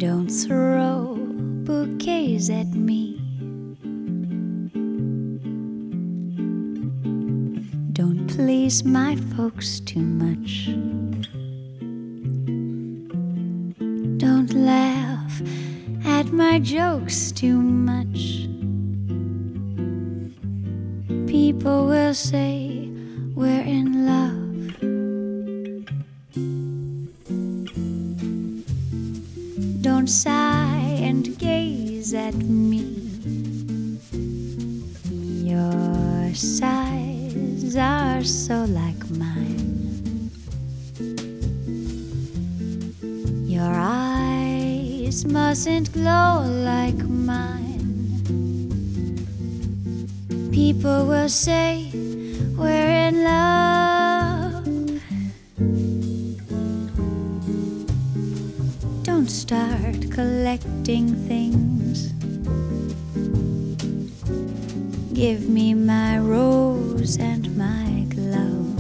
Don't throw bouquets at me. Don't please my folks too much. Don't laugh at my jokes too much. People will say we're in love. Don't sigh and gaze at me. Your sighs are so like mine. Your eyes mustn't glow like mine. People will say we're in love. Don't start collecting things. Give me my rose and my glove.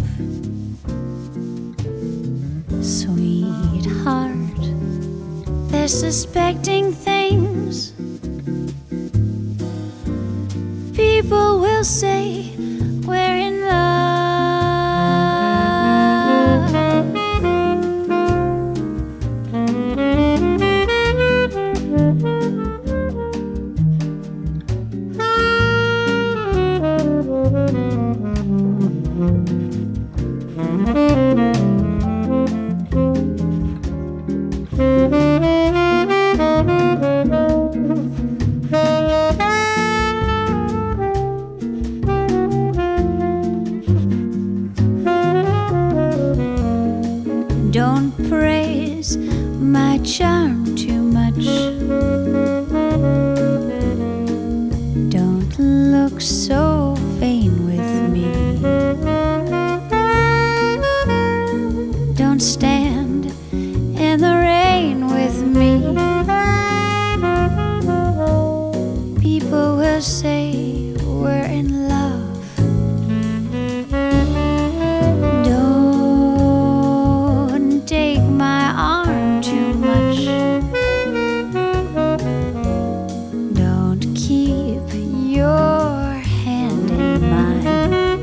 Sweetheart, they're suspecting things. People will say we're in love. Don't praise my charm too much. Don't look so vain with me. Don't stand in the rain with me. People will say we're in love. Take my arm too much. Don't keep your hand in mine.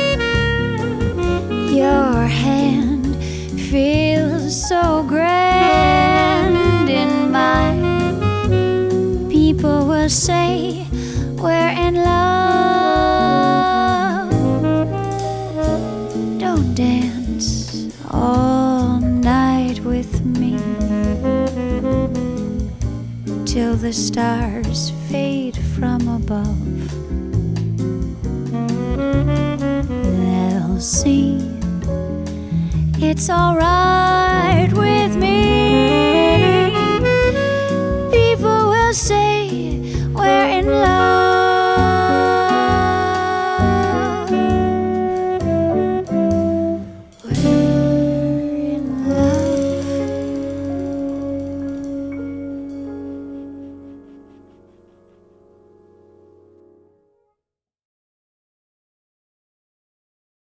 Your hand feels so grand in mine. People will say we're in love. Don't dance all night with me till the stars fade from above. They'll see it's all right with me. People will say